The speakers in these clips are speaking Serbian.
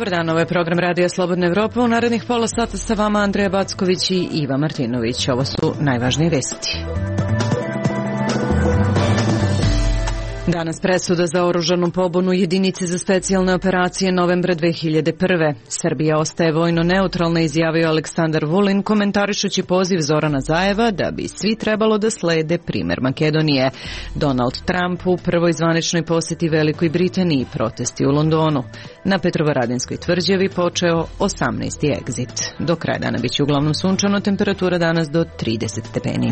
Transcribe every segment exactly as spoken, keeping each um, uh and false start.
Dobar dan, ovo je program Radija Slobodna Evropa. U narednih pola sata sa vama Andreja Backović i Iva Martinović. Ovo su najvažnije vesti. Danas presuda za oružanu pobunu jedinice za specijalne operacije novembra dve hiljade prve. Srbija ostaje vojno neutralna, izjavio Aleksandar Vulin, komentarišući poziv Zorana Zajeva da bi svi trebalo da slede primer Makedonije. Donald Trump u prvoj zvaničnoj poseti Velikoj Britaniji, protesti u Londonu. Na Petrovaradinskoj tvrđavi počeo osamnaesti egzit. Do kraja dana biće uglavnom sunčano, temperatura danas do trideset stepeni.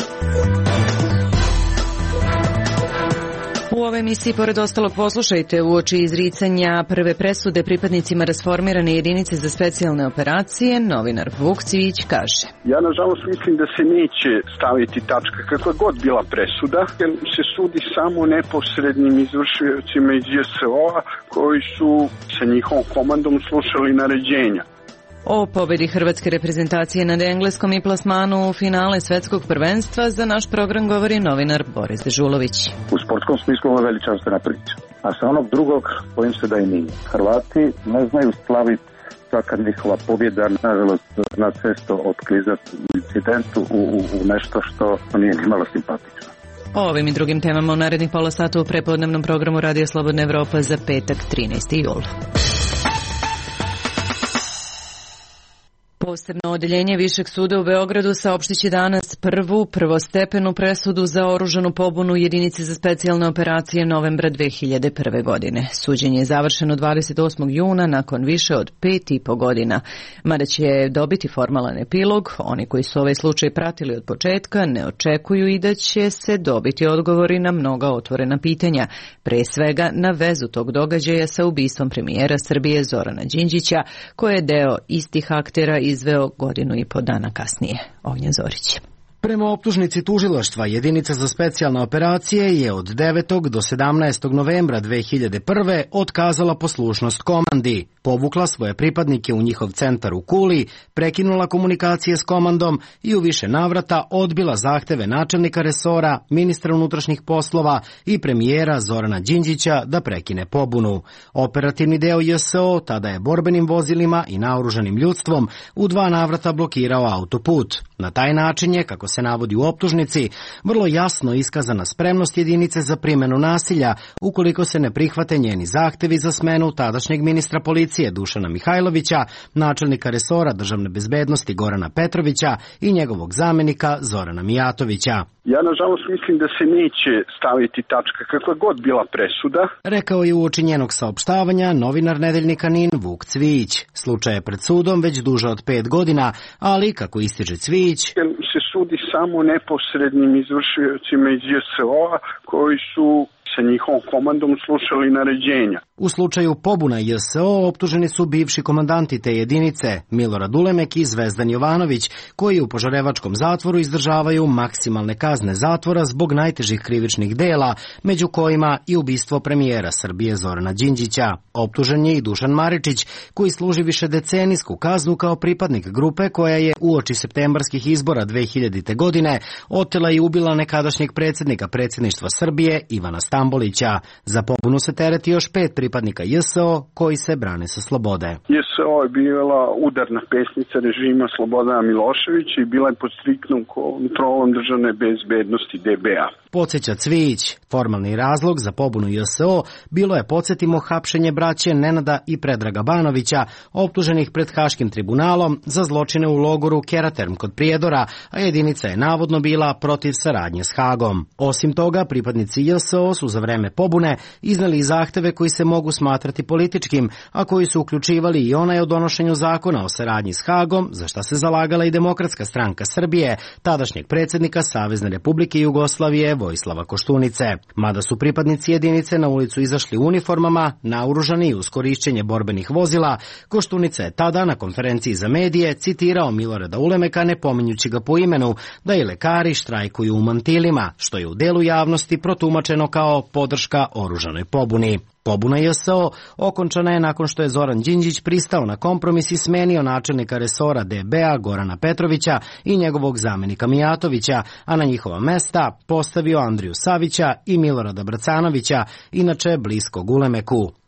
U ovoj emisiji, pored ostalog, poslušajte uoči izricanja prve presude pripadnicima rasformirane jedinice za specijalne operacije, novinar Vuk Cvijić kaže: Ja nažalost mislim da se neće staviti tačka kakva god bila presuda, jer se sudi samo neposrednim izvršiocima iz J S O-a koji su sa njihovom komandom slušali naređenja. O pobedi hrvatske reprezentacije nad Engleskom i plasmanu u finale svetskog prvenstva za naš program govori novinar Boris Dežulović. U sportskom smislu ovo je veličanstvena priča, a sa onog drugog bojim se da i nije. Hrvati ne znaju slaviti svaka njihova pobjeda, nažalost zna često otklizati u incidentu u, u, u nešto što nije nimalo simpatično. O ovim i drugim temama u narednih pola sata u prepodnevnom programu Radija Slobodna Evropa za petak trinaesti jul. Posebno odeljenje Višeg suda u Beogradu saopštiće danas prvu prvostepenu presudu za oružanu pobunu jedinice za specijalne operacije novembra dve hiljade prve. godine. Suđenje je završeno dvadeset osmog juna nakon više od pet i po godina. Mada će dobiti formalan epilog, oni koji su ovaj slučaj pratili od početka ne očekuju i da će se dobiti odgovori na mnoga otvorena pitanja, pre svega na vezu tog događaja sa ubistvom premijera Srbije Zorana Đinđića, koje je deo istih aktera izveo godinu i po dana kasnije. Ognjen Zorić. Prema optužnici tužilaštva, jedinica za specijalne operacije je od devetog do sedamnaestog novembra dve hiljade prve. otkazala poslušnost komandi, povukla svoje pripadnike u njihov centar u Kuli, prekinula komunikacije s komandom i u više navrata odbila zahteve načelnika resora, ministra unutrašnjih poslova i premijera Zorana Đinđića da prekine pobunu. Operativni deo J S O tada je borbenim vozilima i naoružanim ljudstvom u dva navrata blokirao autoput. Na taj način je, kako se navodi u optužnici, vrlo jasno iskazana spremnost jedinice za primjenu nasilja ukoliko se ne prihvate njeni zahtevi za smenu tadašnjeg ministra policije Dušana Mihajlovića, načelnika resora državne bezbednosti Gorana Petrovića i njegovog zamenika Zorana Mijatovića. Ja nažalost mislim da se neće staviti tačka kakva god bila presuda, rekao je uoči njenog saopštavanja novinar nedeljnika Nin Vuk Cvijić. Slučaj je pred sudom već duže od pet godina, ali, kako ističe Cvijić, se sudi samo neposrednim izvršiocima iz J S O-a koji su sa njihovom komandom slušali naređenja. U slučaju pobuna J S O optuženi su bivši komandanti te jedinice, Milorad Ulemek i Zvezdan Jovanović, koji u Požarevačkom zatvoru izdržavaju maksimalne kazne zatvora zbog najtežih krivičnih dela, među kojima i ubistvo premijera Srbije Zorana Đinđića. Optužen je i Dušan Maričić, koji služi višedecenijsku kaznu kao pripadnik grupe koja je uoči septembarskih izbora dve hiljadite. godine otela i ubila nekadašnjeg predsjednika predsjedništva Srbije Ivana Stambolića. Za pobunu se tereti još pet pripadnika J S O koji se brane sa slobode. J S O je bila udarna pesnica režima Slobodana Miloševića i bila je pod striktnom kontrolom državne bezbednosti D B A. Podsjeća Cvijić, formalni razlog za pobunu J S O bilo je, podsjetimo, hapšenje braće Nenada i Predraga Banovića, optuženih pred Haškim tribunalom za zločine u logoru Keraterm kod Prijedora, a jedinica je navodno bila protiv saradnje s Hagom. Osim toga, pripadnici J S O su za vreme pobune iznali zahteve koji se mogu smatrati političkim, a koji su uključivali i onaj o donošenju zakona o saradnji s Hagom, za šta se zalagala i Demokratska stranka Srbije, tadašnjeg predsjednika Savezne Republike Jugoslavije Vojislava Koštunice. Mada su pripadnici jedinice na ulicu izašli u uniformama, naoružani uz korišćenje borbenih vozila, Koštunica je tada na konferenciji za medije citirao Milorada Ulemeka, ne pominjući ga po imenu, da i lekari štrajkuju u mantilima, što je u delu javnosti protumačeno kao podrška oružanoj pobuni. Pobuna J S O okončana je nakon što je Zoran Đinđić pristao na kompromis i smenio načelnika resora D B A Gorana Petrovića i njegovog zamenika Mijatovića, a na njihova mesta postavio Andriju Savića i Milorada Bracanovića, inače bliskog Ulemeku.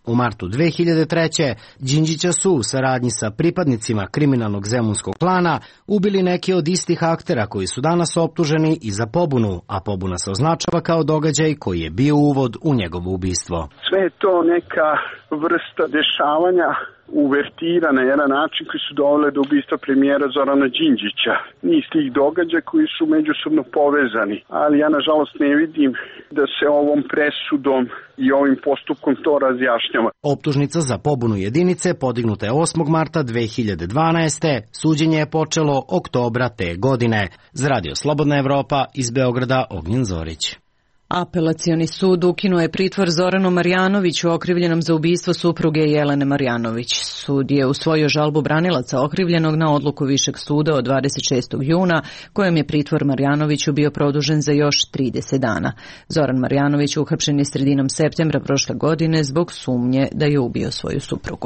U martu dve hiljade treće. Đinđića su u saradnji sa pripadnicima kriminalnog zemunskog klana ubili neki od istih aktera koji su danas optuženi i za pobunu, a pobuna se označava kao događaj koji je bio uvod u njegovo ubistvo. Sve je to neka vrsta dešavanja uvertira na jedan način koji su dovele do ubistva premijera Zorana Đinđića. Niz tih događaja koji su međusobno povezani, ali ja nažalost ne vidim da se ovom presudom i ovim postupkom to razjašnjava. Optužnica za pobunu jedinice podignuta je osmog marta dve hiljade dvanaeste. Suđenje je počelo oktobra te godine. Za Radio Slobodna Evropa iz Beograda Ognjen Zorić. Apelacioni sud ukinuo je pritvor Zoranu Marjanoviću okrivljenom za ubistvo supruge Jelene Marjanović. Sud je usvojio žalbu branilaca okrivljenog na odluku Višeg suda od dvadeset šestog juna, kojem je pritvor Marjanoviću bio produžen za još trideset dana. Zoran Marjanović uhapšen je sredinom septembra prošle godine zbog sumnje da je ubio svoju suprugu.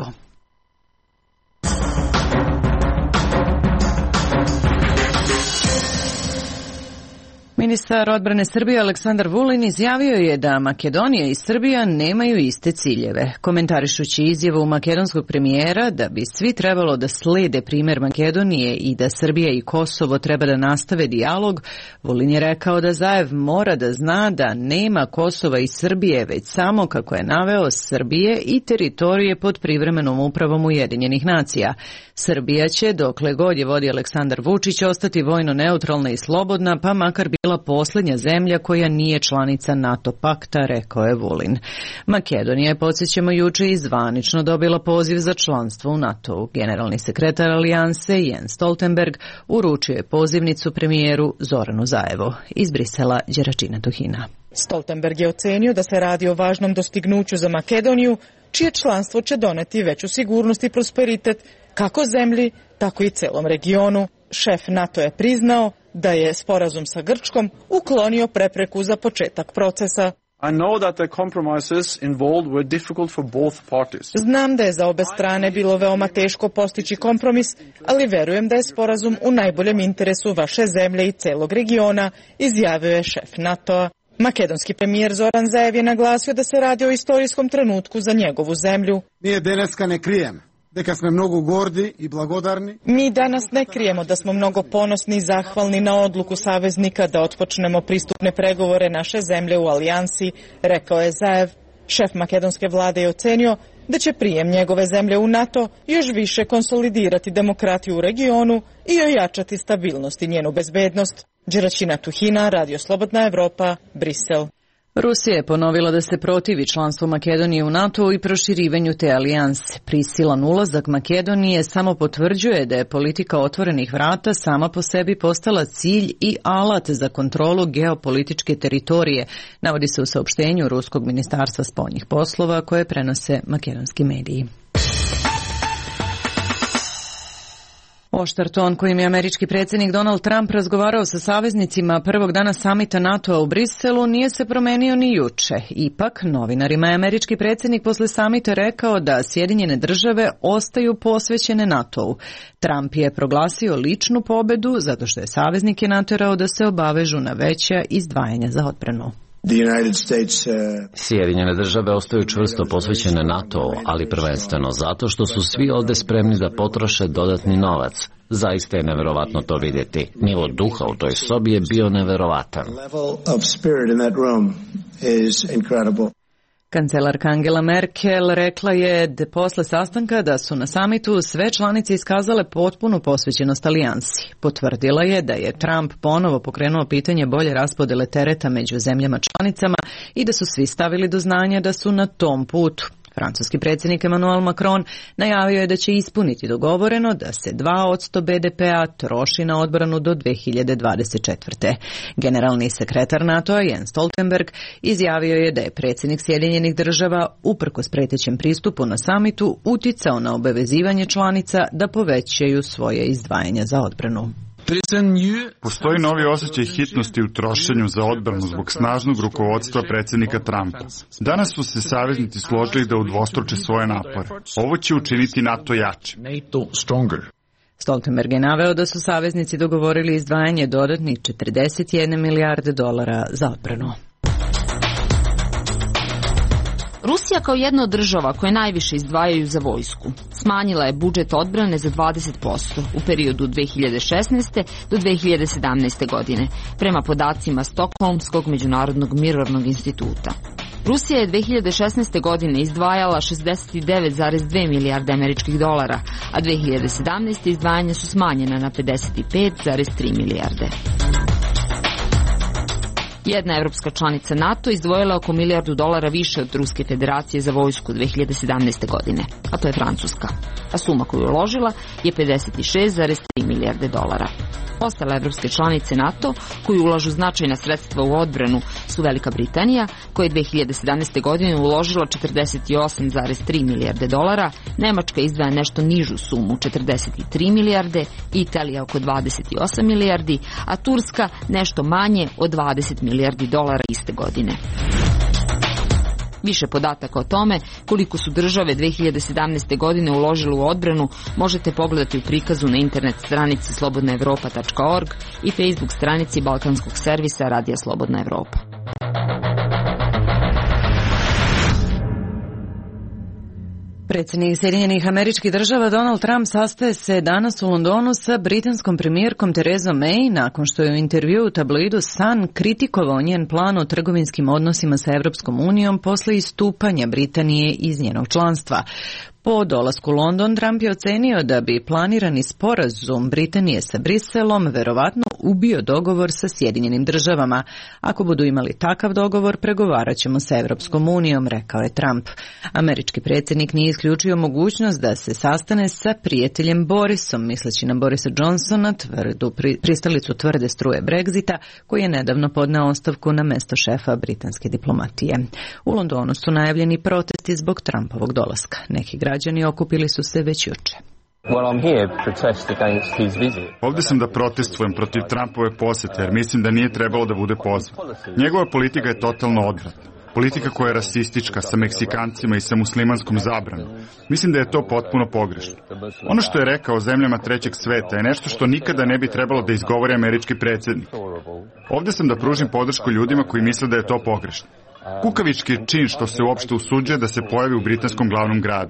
Ministar odbrane Srbije Aleksandar Vulin izjavio je da Makedonija i Srbija nemaju iste ciljeve. Komentarišući izjavu makedonskog premijera da bi svi trebalo da slede primer Makedonije i da Srbija i Kosovo treba da nastave dijalog, Vulin je rekao da Zaev mora da zna da nema Kosova i Srbije, već samo, kako je naveo, Srbije i teritorije pod privremenom upravom Ujedinjenih nacija. Srbija će, dokle god je vodi Aleksandar Vučić, ostati vojno neutralna i slobodna, pa makar bila posljednja zemlja koja nije članica NATO pakta, rekao je Vulin. Makedonija je, podsjećamo, juče i zvanično dobila poziv za članstvo u NATO-u. Generalni sekretar alijanse Jens Stoltenberg uručio je pozivnicu premijeru Zoranu Zaevu. Iz Brisela, Đeračina Tuhina. Stoltenberg je ocenio da se radi o važnom dostignuću za Makedoniju, čije članstvo će doneti veću sigurnost i prosperitet kako zemlji, tako i celom regionu. Šef NATO je priznao da je sporazum sa Grčkom uklonio prepreku za početak procesa. I know that the compromises involved were difficult for both parties. Znam da je za obe strane bilo veoma teško postići kompromis, ali verujem da je sporazum u najboljem interesu vaše zemlje i celog regiona, izjavio je šef NATO-a. Makedonski premijer Zoran Zaev je naglasio da se radi o istorijskom trenutku za njegovu zemlju. Nije deneska ne krijem. Deka smo mnogo gordi i blagodarni. Mi danas ne krijemo da smo mnogo ponosni i zahvalni na odluku saveznika da otpočnemo pristupne pregovore naše zemlje u alijansi, rekao je Zaev. Šef makedonske vlade je ocenio da će prijem njegove zemlje u NATO još više konsolidirati demokratiju u regionu i ojačati stabilnost i njenu bezbednost. Đeračina Tuhina, Radio Slobodna Evropa, Brisel. Rusija je ponovila da se protivi članstvu Makedonije u NATO i proširivanju te alijanse. Prisilan ulazak Makedonije samo potvrđuje da je politika otvorenih vrata sama po sebi postala cilj i alat za kontrolu geopolitičke teritorije, navodi se u saopštenju Ruskog ministarstva spoljnih poslova koje prenose makedonski mediji. Oštar ton kojim je američki predsjednik Donald Trump razgovarao sa saveznicima prvog dana samita NATO-a u Briselu nije se promenio ni juče. Ipak, novinarima je američki predsjednik posle samita rekao da Sjedinjene države ostaju posvećene NATO-u. Trump je proglasio ličnu pobedu zato što je saveznike naterao da se obavežu na veća izdvajanja za odbranu. Sjedinjene države ostaju čvrsto posvećene NATO, ali prvenstveno zato što su svi ovde spremni da potroše dodatni novac. Zaista je neverovatno to vidjeti. Nivo duha u toj sobi je bio neverovatan. Kancelarka Angela Merkel rekla je da posle sastanka da su na samitu sve članice iskazale potpunu posvećenost alijansi. Potvrdila je da je Trump ponovo pokrenuo pitanje bolje raspodele tereta među zemljama članicama i da su svi stavili do znanja da su na tom putu. Francuski predsjednik Emmanuel Macron najavio je da će ispuniti dogovoreno da se dva posto be de pea troši na odbranu do dve hiljade dvadeset četvrte. Generalni sekretar NATO-a Jens Stoltenberg izjavio je da je predsjednik Sjedinjenih država uprkos pretećem pristupu na samitu uticao na obavezivanje članica da povećaju svoje izdvajanja za odbranu. Postoji novi osjećaj hitnosti u trošenju za odbranu zbog snažnog rukovodstva predsjednika Trumpa. Danas su se saveznici složili da udvostruče svoje napore. Ovo će učiniti NATO jačim. Stoltenberg je naveo da su saveznici dogovorili izdvajanje dodatnih četrdeset jedne milijarde dolara za odbranu. Rusija kao jedna od država koje najviše izdvajaju za vojsku smanjila je budžet odbrane za dvadeset posto u periodu dve hiljade šesnaeste. do dve hiljade sedamnaeste. godine, prema podacima Stokholmskog međunarodnog mirovnog instituta. Rusija je dve hiljade šesnaeste. godine izdvajala šezdeset devet zarez dve milijarde američkih dolara, a dve hiljade sedamnaeste. izdvajanja su smanjena na pedeset pet zarez tri milijarde. Jedna evropska članica NATO izdvojila oko milijardu dolara više od Ruske federacije za vojsku dve hiljade sedamnaeste. godine, a to je Francuska. A suma koju je uložila je pedeset šest zarez tri milijarde dolara. Ostale evropske članice NATO koji ulažu značajna sredstva u odbranu su Velika Britanija, koja je dve hiljade sedamnaeste. godine uložila četrdeset osam zarez tri milijarde dolara, Nemačka izdvaja nešto nižu sumu četrdeset tri milijarde, Italija oko dvadeset osam milijardi, a Turska nešto manje od dvadeset milijardi dolara iste godine. Više podataka o tome koliko su države dve hiljade sedamnaeste. godine uložile u odbranu možete pogledati u prikazu na internet stranici slobodna evropa tačka org i Facebook stranici balkanskog servisa Radija Slobodna Evropa. Predsjednik Sjedinjenih Američkih Država Donald Trump sastaje se danas u Londonu sa britanskom premijerkom Therezom May nakon što je u intervjuu u tabloidu Sun kritikovao njen plan o trgovinskim odnosima sa Evropskom unijom posle istupanja Britanije iz njenog članstva. Po dolasku u London, Trump je ocenio da bi planirani sporazum Britanije sa Briselom verovatno ubio dogovor sa Sjedinjenim Državama. Ako budu imali takav dogovor, pregovarat ćemo sa Evropskom unijom, rekao je Trump. Američki predsjednik nije isključio mogućnost da se sastane sa prijateljem Borisom, misleći na Borisa Johnsona, tvrdu, pristalicu tvrde struje Brexita, koji je nedavno podneo ostavku na mesto šefa britanske diplomatije. U Londonu su najavljeni protesti zbog Trumpovog dolaska. Neki građani okupili su se već juče. Ovdje sam da protestujem protiv Trumpove posjete, jer mislim da nije trebalo da bude pozvan. Njegova politika je totalno odvratna. Politika koja je rasistička sa Meksikancima i sa muslimanskom zabranom. Mislim da je to potpuno pogrešno. Ono što je rekao o zemljama trećeg sveta je nešto što nikada ne bi trebalo da izgovori američki predsjednik. Ovdje sam da pružim podršku ljudima koji misle da je to pogrešno. Kukavički je čin što se uopšte usuđuje da se pojavi u britanskom glavnom gradu.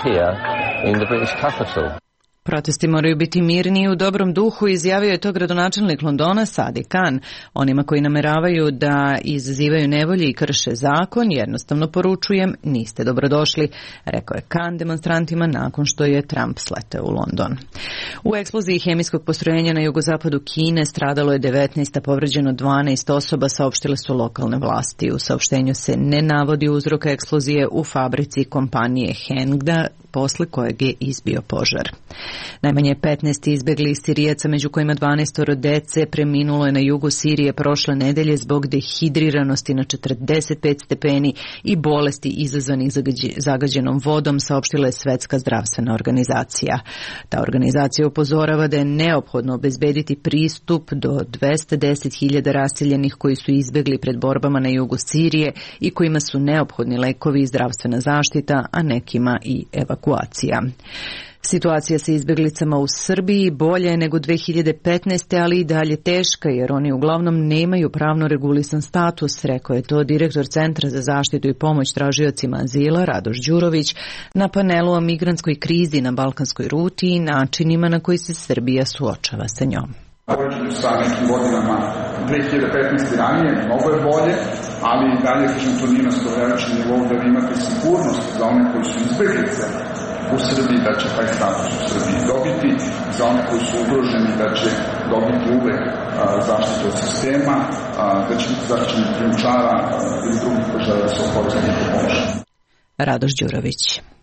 Protesti moraju biti mirni i u dobrom duhu, izjavio je to gradonačelnik Londona Sadiq Khan. Onima koji nameravaju da izazivaju nevolje i krše zakon, jednostavno poručujem, niste dobrodošli, rekao je Khan demonstrantima nakon što je Trump sleteo u London. U eksploziji hemijskog postrojenja na jugozapadu Kine stradalo je devetnaest, a povređeno dvanaest osoba, saopštile su lokalne vlasti. U saopštenju se ne navodi uzrok eksplozije u fabrici kompanije Hengda, posle kojeg je izbio požar. Najmanje petnaest izbjeglih Sirijaca, među kojima dvanaest dece, preminulo je na jugu Sirije prošle nedelje zbog dehidriranosti na četrdeset pet stepeni i bolesti izazvanih zagađenom vodom, saopštila je Svetska zdravstvena organizacija. Ta organizacija upozorava da je neophodno obezbediti pristup do dvesta deset hiljada raseljenih koji su izbjegli pred borbama na jugu Sirije i kojima su neophodni lekovi i zdravstvena zaštita, a nekima i evakuacija. Situacija sa izbjeglicama u Srbiji bolja je nego dve hiljade petnaeste. ali i dalje teška jer oni uglavnom nemaju pravno regulisan status, rekao je to direktor Centra za zaštitu i pomoć tražiocima azila Radoš Đurović na panelu o migrantskoj krizi na balkanskoj ruti i načinima na koji se Srbija suočava sa njom. Poređenju sa nekim godinama dve hiljade petnaeste. ranije, mnogo je bolje, ali i dalje, kažem, to nije na stoverajućem nivou da vi imate sigurnost za one koji su izbjeglice u Srbiji, da će taj status u Srbiji dobiti, za one koji su ugroženi da će dobiti uvek zaštitu od sistema, a, da će biti zaštićeni krijumčara ili drugih koji žele da se okoriste njihov pomoć. Radoš Đurović.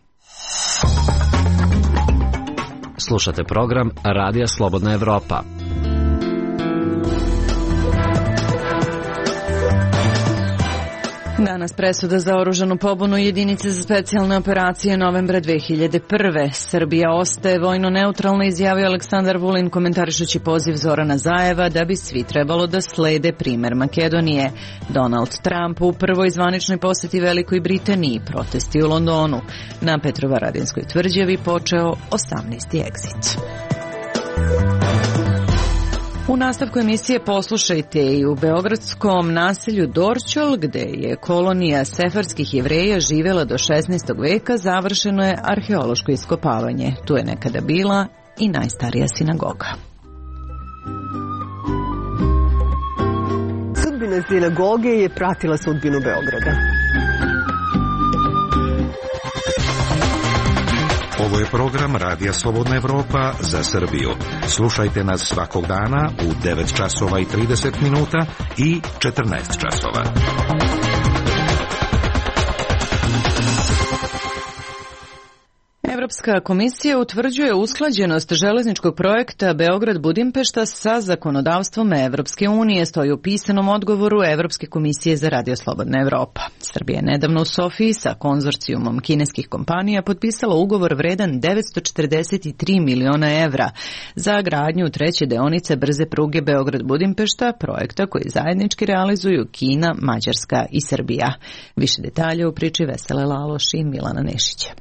Slušate program Radija Slobodna Evropa. Danas presuda za oružanu pobunu jedinice za specijalne operacije novembra dve hiljade prve. Srbija ostaje vojno neutralna, izjavio Aleksandar Vulin komentarišući poziv Zorana Zajeva da bi svi trebalo da slede primer Makedonije. Donald Trump u prvoj zvaničnoj posjeti Velikoj Britaniji, protesti u Londonu. Na Petrovaradinskoj tvrđavi počeo osamnaesti egzit. U nastavku emisije poslušajte i u beogradskom naselju Dorćol, gde je kolonija sefarskih Jevreja živela do šesnaestog veka, završeno je arheološko iskopavanje. Tu je nekada bila i najstarija sinagoga. Sudbina sinagoge je pratila sudbinu Beograda. Ovo je program Radija Slobodna Evropa za Srbiju. Slušajte nas svakog dana u devet časova i trideset minuta i četrnaest časova. Evropska komisija utvrđuje usklađenost železničkog projekta Beograd-Budimpešta sa zakonodavstvom Evropske unije, stoji u pisanom odgovoru Evropske komisije za Radio Slobodna Evropa. Srbija je nedavno u Sofiji sa konzorcijumom kineskih kompanija potpisala ugovor vredan devetsto četrdeset tri miliona evra za gradnju treće deonice brze pruge Beograd-Budimpešta, projekta koji zajednički realizuju Kina, Mađarska i Srbija. Više detalja u priči Vesele Laloš i Milana Nešića.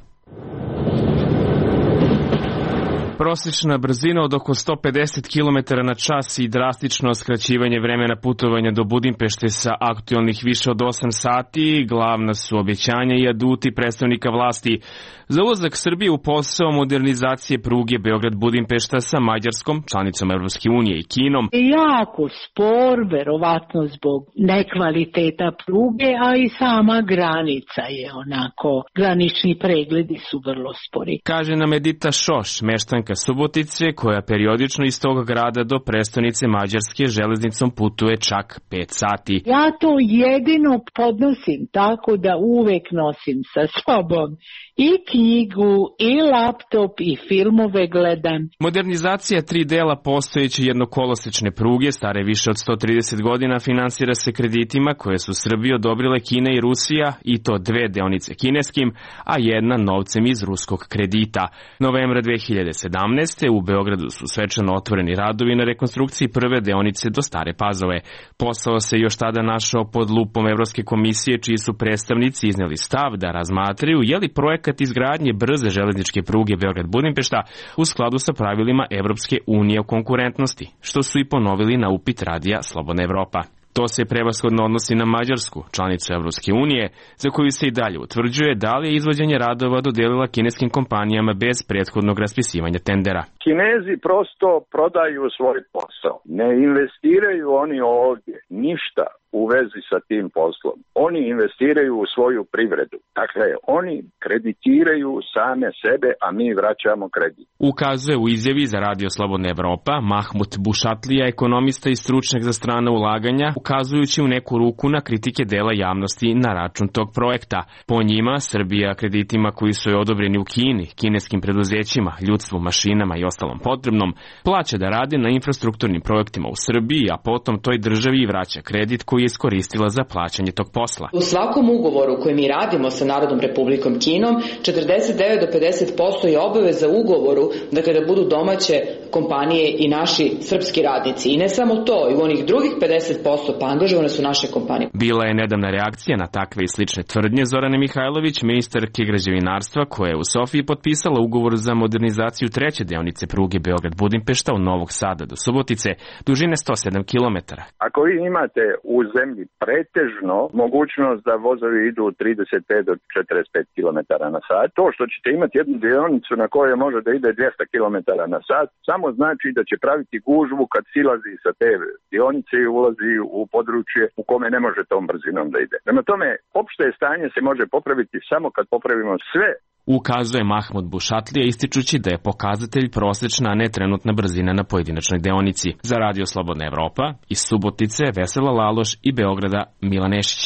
Prosječna brzina od oko sto pedeset kilometara na čas i drastično skraćivanje vremena putovanja do Budimpešte sa aktualnih više od osam sati, glavna su obećanja i aduti predstavnika vlasti za ulazak Srbije u posao modernizacije pruge Beograd-Budimpešta sa Mađarskom, članicom Evropske unije i Kinom. Jako spor, verovatno zbog nekvaliteta pruge, a i sama granica je onako, granični pregledi su vrlo spori. Kaže nam Edita Šoš, meštanka Subotice, koja periodično iz tog grada do prestonice Mađarske železnicom putuje čak pet sati. Ja to jedino podnosim tako da uvek nosim sa sobom i knjigu, i laptop, i filmove gledam. Modernizacija tri dela postojeće jednokolosečne pruge, stare više od sto trideset godina, finansira se kreditima koje su Srbiji odobrile Kina i Rusija, i to dve deonice kineskim, a jedna novcem iz ruskog kredita. Novembra dve hiljade sedamnaeste. u Beogradu su svečano otvoreni radovi na rekonstrukciji prve deonice do Stare Pazove. Posao se još tada našao pod lupom Evropske komisije, čiji su predstavnici izneli stav da razmatraju je li projekat izgradnje brze železničke pruge Beograd-Budimpešta u skladu sa pravilima Evropske unije o konkurentnosti, što su i ponovili na upit Radija Slobodna Evropa. To se prevashodno odnosi na Mađarsku, članicu Evropske unije, za koju se i dalje utvrđuje da li je izvođenje radova dodelila kineskim kompanijama bez prethodnog raspisivanja tendera. Kinezi prosto prodaju svoj posao. Ne investiraju oni ovdje ništa u vezi sa tim poslom. Oni investiraju u svoju privredu. Dakle, oni kreditiraju same sebe, a mi vraćamo kredit. Ukazuje u izjavi za Radio Slobodna Evropa Mahmut Bušatlija, ekonomista i stručnjak za strana ulaganja, ukazujući u neku ruku na kritike dela javnosti na račun tog projekta. Po njima, Srbija kreditima koji su joj odobreni u Kini, kineskim preduzećima, ljudstvu, mašinama i ostalom potrebnom, plaća da rade na infrastrukturnim projektima u Srbiji, a potom toj državi i vraća kredit koji je iskoristila za plaćanje tog posla. U svakom ugovoru koji mi radimo sa Narodnom Republikom Kinom, četrdeset devet do pedeset posto je obaveza ugovoru da kada budu domaće kompanije i naši srpski radnici. I ne samo to, i u onih drugih pedeset posto pa angažovane su naše kompanije. Bila je nedavna reakcija na takve i slične tvrdnje Zorane Mihajlović, ministarke građevinarstva, koja je u Sofiji potpisala ugovor za modernizaciju treće deonice pruge Beograd-Budimpešta od Novog Sada do Subotice, dužine sto sedam kilometara. Ako vi imate u zemlji pretežno mogućnost da vozovi idu trideset pet do četrdeset pet kilometara na sat, to što ćete imati jednu dionicu na kojoj može da ide dvjesto kilometara na sat, samo znači da će praviti gužvu kad silazi sa te dionice i ulazi u područje u kome ne može tom brzinom da ide. Prema tome, opšte stanje se može popraviti samo kad popravimo sve. Ukazuje Mahmud Bušatlija, ističući da je pokazatelj prosječna, a ne trenutna brzina na pojedinačnoj deonici. Za Radio Slobodna Evropa, iz Subotice, Vesela Laloš i Beograda, Milan Nešić.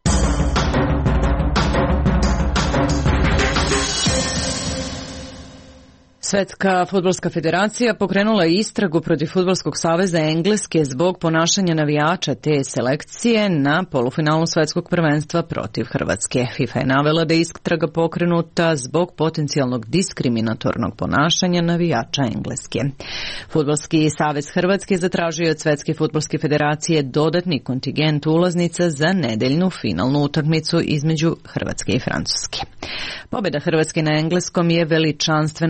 Svetska fudbalska federacija pokrenula je istragu protiv Fudbalskog saveza Engleske zbog ponašanja navijača te selekcije na polufinalu svetskog prvenstva protiv Hrvatske. FIFA je navela da je istraga pokrenuta zbog potencijalnog diskriminatornog ponašanja navijača Engleske. Fudbalski savez Hrvatske zatražio od Svetske fudbalske federacije dodatni kontingent ulaznica za nedeljnu finalnu utakmicu između Hrvatske i Francuske. Pobjeda Hrvatske na engleskom je veličanstvena sportska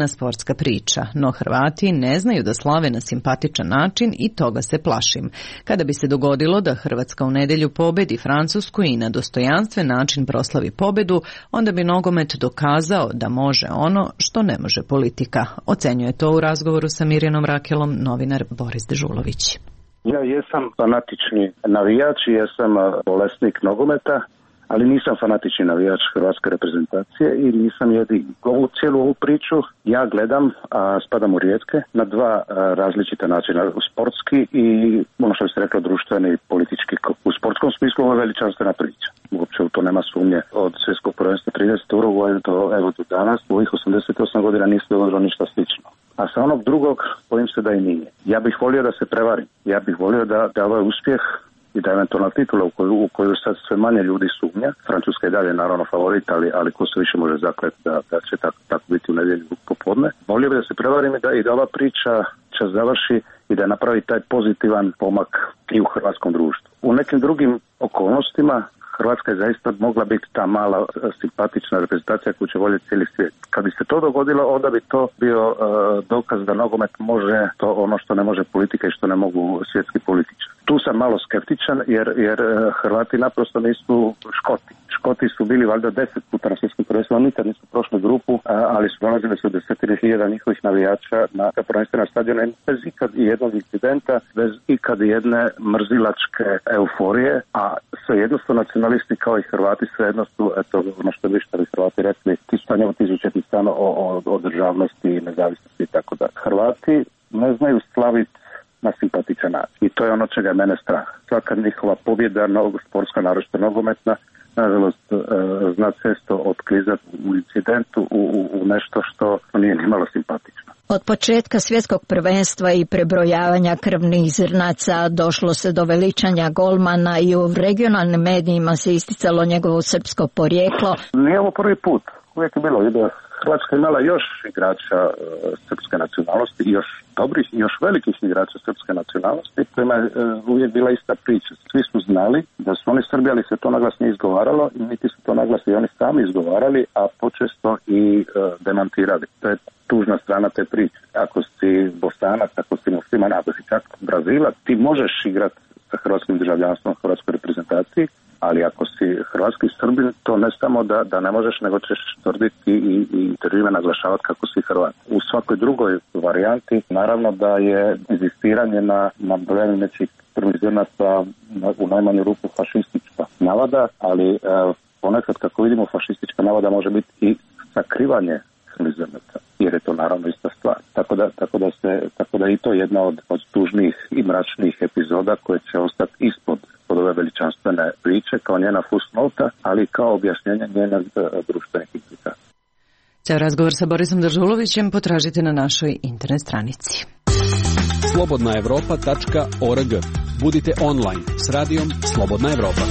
hrvatska priča, no Hrvati ne znaju da slave na simpatičan način i toga se plašim. Kada bi se dogodilo da Hrvatska u nedjelju pobedi Francusku i na dostojanstven način proslavi pobedu, onda bi nogomet dokazao da može ono što ne može politika. Ocenjuje to u razgovoru sa Mirjanom Rakelom novinar Boris Dežulović. Ja jesam fanatični navijač, jesam bolesnik nogometa, ali nisam fanatični navijač hrvatske reprezentacije i nisam jedini. Ovu cijelu ovu priču ja gledam, a spadam u rijetke, na dva a, različita načina, sportski i ono što bi se reklo društveni i politički. U sportskom smislu ovo je veličanstvena priča. Uopće u to nema sumnje. Od svjetskog prvenstva trideset Uruguaja do evo do danas, u ovih osamdeset osam godina nije se dogodilo ništa slično. A sa onog drugog bojim se da i nije. Ja bih volio da se prevarim. Ja bih volio da, da ovaj uspjeh i da eventualna titula u koju, u koju sad sve manje ljudi sumnja. Francuska je dalje naravno favorit, ali, ali ko se više može zakleti da, da će tako, tako biti u nedjelju popodne. Volio bih da se prevarim i da, i da ova priča čas završi i da napravi taj pozitivan pomak i u hrvatskom društvu. U nekim drugim okolnostima Hrvatska je zaista mogla biti ta mala simpatična reprezentacija koju će voljeti cijeli svijet. Kad bi se to dogodilo, onda bi to bio uh, dokaz da nogomet može to ono što ne može politika i što ne mogu svjetski političari. Tu sam malo skeptičan jer, jer Hrvati naprosto nisu Škoti. Škoti su bili valjda deset puta na svjetskom prvenstvu, nikad nisu prošli grupu, ali su nalazili se desetine hiljada njihovih navijača na prvenstvena stadiona bez ikad i jednog incidenta, bez ikad jedne mrzilačke euforije, a svejedno su nacionalisti kao i Hrvati, svejedno su, eto, ono što bi što bi Hrvati rekli, ti stanjamo tizućetni stan o, o, o državnosti i nezavisnosti i tako da. Hrvati ne znaju slaviti na simpatičan način. I to je ono čega je mene strah. Svaka njihova pobjeda, sportska, naročito nogometna, nažalost e, zna često otklizati u incidentu, u, u, u nešto što nije nimalo simpatično. Od početka svjetskog prvenstva i prebrojavanja krvnih zrnaca došlo se do veličanja golmana i u regionalnim medijima se isticalo njegovo srpsko porijeklo. Nije ovo prvi put. Uvijek je bilo. Hrvatska imala još igrača e, srpske nacionalnosti i još dobrih i još velikih igrača srpske nacionalnosti. Prema je e, uvijek bila ista priča. Svi su znali da su oni Srbi, ali se to naglas nije izgovaralo i niti su to naglas i oni sami izgovarali, a počesto i e, demantirali. To je tužna strana te priče. Ako si Bosanac, ako si musliman, ako si čak Brazilac, ti možeš igrati sa hrvatskim državljanstvom u hrvatskoj reprezentaciji, ali ako si hrvatski Srbin, to ne samo da, da ne možeš, nego ćeš tvrditi i, i intervjume naglašavati kako si Hrvat. U svakoj drugoj varijanti, naravno da je inzistiranje na, na brojanju nečih prvih zrnaca u najmanju ruku fašistička navada, ali e, ponekad kako vidimo fašistička navada može biti i sakrivanje krvnih zrnaca, jer je to naravno ista stvar. Tako da, tako da, se, tako da i to je jedna od, od tužnijih i mračnijih epizoda koje će ostati ispod od ove veličanstvene priče kao njena fusnota, ali kao objašnjenje njenih društvenih implikacija. Ceo razgovor sa Borisom Dežulovićem potražite na našoj internet stranici. slobodna evropa tačka org. Budite online s radijom Slobodna Evropa.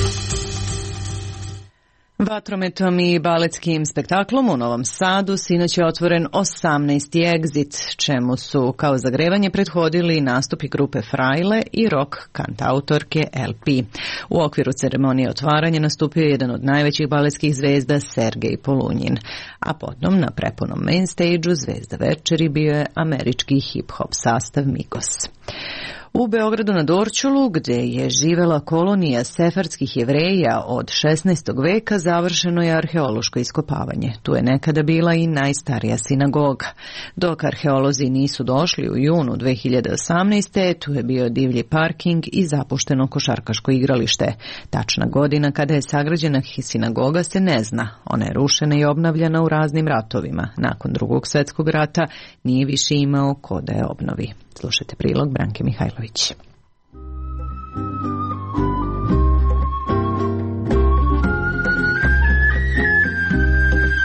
Vatrometom i baletskim spektaklom u Novom Sadu sinoć je otvoren osamnaesti Exit, čemu su kao zagrevanje prethodili nastupi grupe Frajle i rock kantautorke L P. U okviru ceremonije otvaranja nastupio je jedan od najvećih baletskih zvezda Sergej Polunjin, a potom na prepunom main stage-u zvezda večeri bio je američki hip-hop sastav Migos. U Beogradu na Dorćolu, gdje je živela kolonija sefardskih Jevreja od šesnaestog veka, završeno je arheološko iskopavanje. Tu je nekada bila i najstarija sinagoga. Dok arheolozi nisu došli u junu dve hiljade osamnaeste. tu je bio divlji parking i zapušteno košarkaško igralište. Tačna godina kada je sagrađena sinagoga se ne zna. Ona je rušena i obnavljana u raznim ratovima. Nakon drugog svjetskog rata nije više imao ko da je obnovi. Slušajte prilog Branke Mihajlović.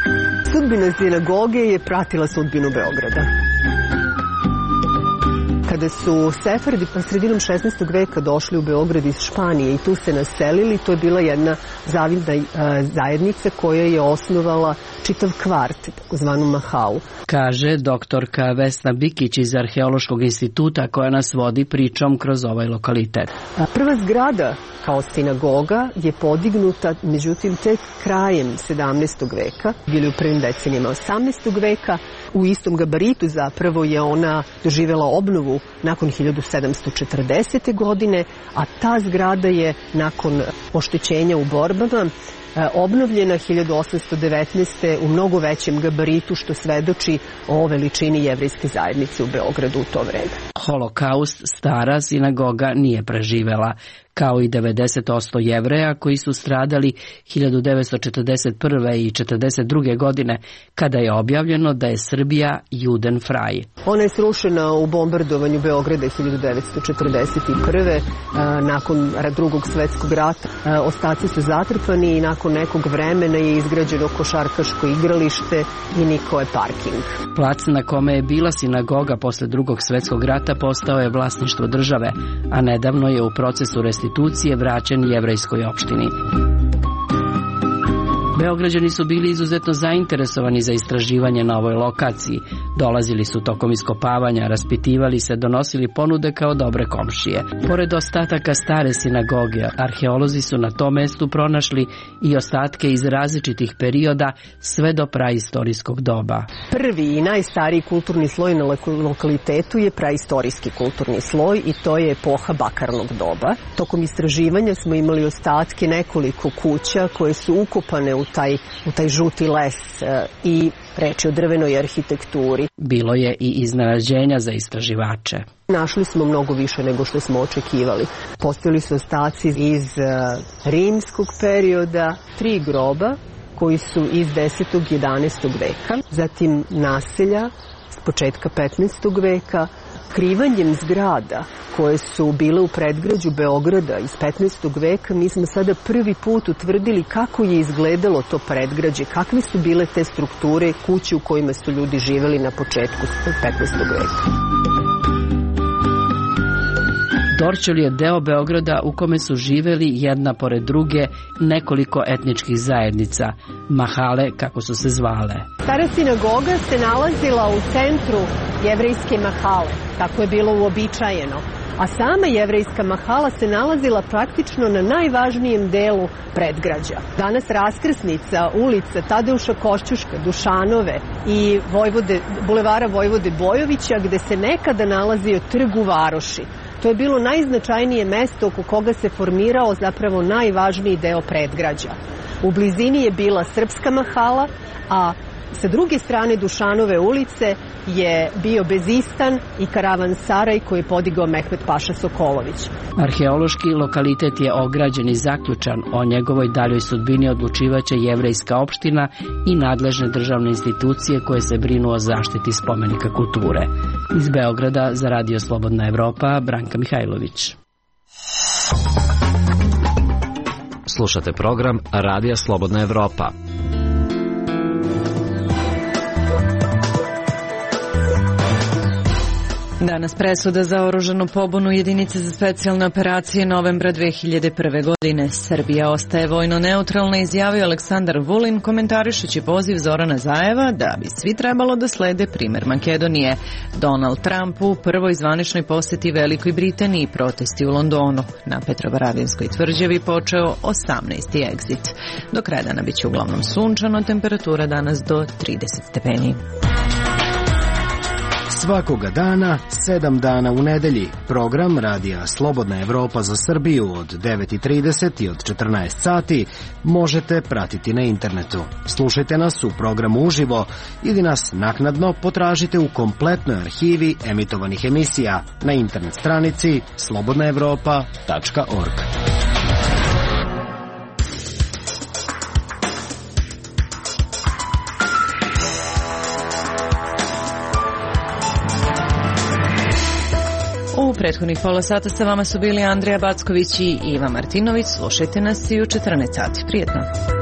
Sudbina sinagoge je pratila sudbinu Beograda. Kada su Sefardi sredinom šesnaestog veka došli u Beograd iz Španije i tu se naselili, to je bila jedna zavidna zajednica koja je osnovala čitav kvart, takozvanu Mahalu. Kaže doktorka Vesna Bikić iz Arheološkog instituta koja nas vodi pričom kroz ovaj lokalitet. Prva zgrada kao sinagoga je podignuta, međutim, tek krajem sedamnaestog veka, bili u prvim decenijama osamnaestog veka. U istom gabaritu zapravo je ona doživjela obnovu nakon hiljadu sedamsto četrdesete. godine, a ta zgrada je nakon oštećenja u borbama obnovljena hiljadu osamsto devetnaeste. u mnogo većem gabaritu, što svedoči o veličini jevrejske zajednice u Beogradu u to vreme. Holokaust stara sinagoga nije preživela, kao i devedeset posto Jevreja koji su stradali hiljadu devetsto četrdeset prve. i četrdeset druge. godine, kada je objavljeno da je Srbija Judenfrei. Ona je srušena u bombardovanju Beograda hiljadu devetsto četrdeset prve. nakon drugog svetskog rata. Ostaci su zatrpani i nakon nekog vremena je izgrađeno košarkaško igralište i Nikoje parking. Plac na kome je bila sinagoga posle drugog svetskog rata postao je vlasništvo države, a nedavno je u procesu restitucije vraćen jevrejskoj opštini. Beograđani su bili izuzetno zainteresovani za istraživanje na ovoj lokaciji. Dolazili su tokom iskopavanja, raspitivali se, donosili ponude kao dobre komšije. Pored ostataka stare sinagoge, arheolozi su na tom mestu pronašli i ostatke iz različitih perioda sve do praistorijskog doba. Prvi i najstariji kulturni sloj na lokalitetu je praistorijski kulturni sloj i to je epoha bakarnog doba. Tokom istraživanja smo imali ostatke nekoliko kuća koje su ukopane u taj, u taj žuti les e, i reč je o drvenoj arhitekturi. Bilo je i iznenađenja za istraživače. Našli smo mnogo više nego što smo očekivali. Postojali su ostaci iz e, rimskog perioda, tri groba koji su iz desetog i jedanaestog veka, zatim naselja s početka petnaestog veka, krivanjem zgrada koje su bile u predgrađu Beograda iz petnaestog veka, mi smo sada prvi put utvrdili kako je izgledalo to predgrađe, kakve su bile te strukture kuće u kojima su ljudi živeli na početku petnaestog veka. Dorćol je deo Beograda u kome su živeli jedna pored druge nekoliko etničkih zajednica, mahale kako su se zvale. Stara sinagoga se nalazila u centru jevrejske mahale, tako je bilo uobičajeno. A sama jevrejska mahala se nalazila praktično na najvažnijem delu predgrađa. Danas raskrsnica ulica Tadeuša Košćuška, Dušanove i Vojvode, bulevara Vojvode Bojovića, gde se nekada nalazio trg u Varoši. To je bilo najznačajnije mesto oko koga se formirao zapravo najvažniji deo predgrađa. U blizini je bila srpska mahala, a sa druge strane Dušanove ulice je bio Bezistan i Karavan-saraj koji je podigao Mehmet Paša Sokolović. Arheološki lokalitet je ograđen i zaključan. O njegovoj daljoj sudbini odlučivaće jevrejska opština i nadležne državne institucije koje se brinu o zaštiti spomenika kulture. Iz Beograda za Radio Slobodna Evropa, Branka Mihajlović. Slušate program Radija Slobodna Evropa. Danas presuda za oružanu pobunu jedinice za specijalne operacije novembra dve hiljade prve. godine. Srbija ostaje vojno neutralna, izjavio Aleksandar Vulin komentarišući poziv Zorana Zajeva da bi svi trebalo da slede primer Makedonije. Donald Trump u prvoj zvaničnoj poseti Velikoj Britaniji, protesti u Londonu. Na Petrovaradinskoj tvrđavi počeo osamnaesti egzit. Do kraja dana biće uglavnom sunčano, temperatura danas do trideset stepeni. Svakoga dana, sedam dana u nedelji. Program Radija Slobodna Evropa za Srbiju od devet i trideset i od četrnaest sati možete pratiti na internetu. Slušajte nas u programu uživo ili nas naknadno potražite u kompletnoj arhivi emitovanih emisija na internet stranici slobodna evropa tačka org. U prethodnih pola sata sa vama su bili Andrija Backović i Iva Martinović. Slušajte nas i u četrnaest sati. Prijetno.